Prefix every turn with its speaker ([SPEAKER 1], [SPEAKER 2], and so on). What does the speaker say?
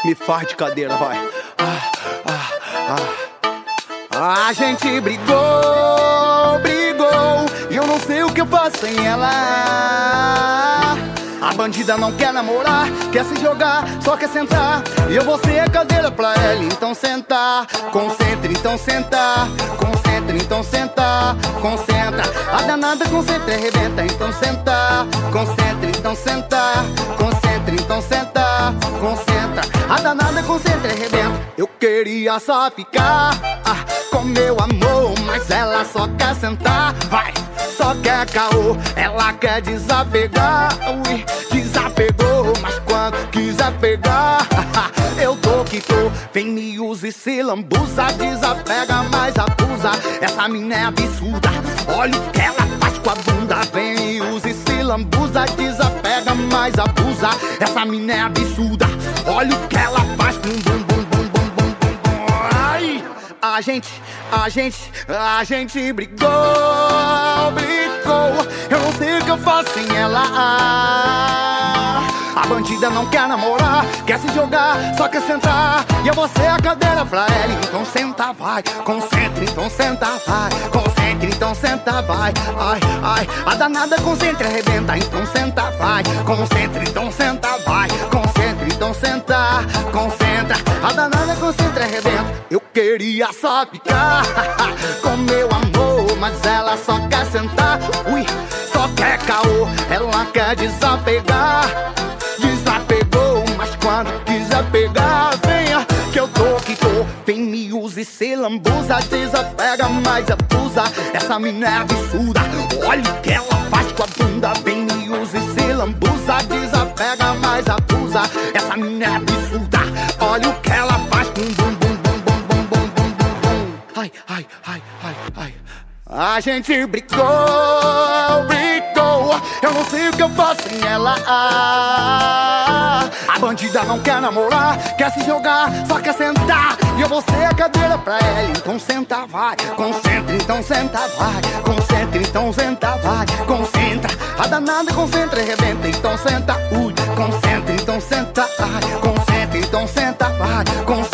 [SPEAKER 1] Me faz de cadeira, vai. A gente brigou, e eu não sei o que eu faço sem ela. A bandida não quer namorar, quer se jogar, só quer sentar. E eu vou ser a cadeira pra ela, então sentar. Concentre, então sentar. Concentre, então sentar. Concentra, a danada concentra e arrebenta, então sentar. Concentre, então sentar. Concentre, então sentar. Concentra, a danada concentra e arrebenta. Eu queria só ficar com meu amor, mas ela só quer sentar. Vai, só quer caô, ela quer desapegar. Ui, desapegou, mas quando quiser pegar, eu tô que tô. Vem, me usa e se lambuza, desapega, mas abusa. Essa mina é absurda, olha o que ela faz com a bunda. Vem, me usa e se lambuza, desapega, mas abusa. Essa mina é absurda, olha o que ela faz com bum bum bum bum bum bum bum. Ai, a gente brigou, eu não sei o que eu faço sem ela. A bandida não quer namorar, quer se jogar, só quer sentar. E eu vou ser a cadeira pra ela, então senta, vai. Concentre, então senta, vai. Concentre, então senta, vai. Ai, ai, a danada concentra e arrebenta, então senta, vai. Concentre, então senta, vai. Concentre, então senta. Concentra, a danada concentra e arrebenta. Eu queria só ficar com meu amor, mas ela só quer sentar. Ui, só quer caô, ela quer desapegar. Desapegou, mas quando quiser pegar, venha que eu tô que tô. Vem, me usa e se lambuza, desapega, mas abusa. Essa mina é absurda, olha o que ela faz com a bunda. Vem, me usa e se lambuza, desapega, mas abusa. Essa mina é absurda, olha o que ela faz com bum bum bum bum bum bum bum bum bum. Ai, ai, ai, ai, ai. A gente brigou, eu não sei o que eu faço sem ela. A bandida não quer namorar, quer se jogar, só quer sentar. E eu vou ser a cadeira pra ela, então senta, vai. Concentre, então senta, vai. Concentre, então senta, vai. Concentra, a danada concentra e arrebenta, então senta. Ui, concentre, então senta, vai. Concentre, então senta, vai. Concentre,